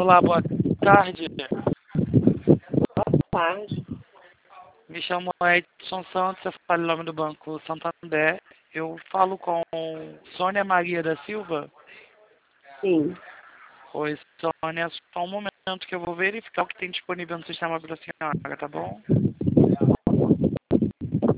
Olá, boa tarde. Boa tarde. Me chamo Edson Santos, eu falo em nome do Banco Santander. Eu falo com Sônia Maria da Silva. Sim. Oi, Sônia, só um momento que eu vou verificar o que tem disponível no sistema para a senhora, tá bom?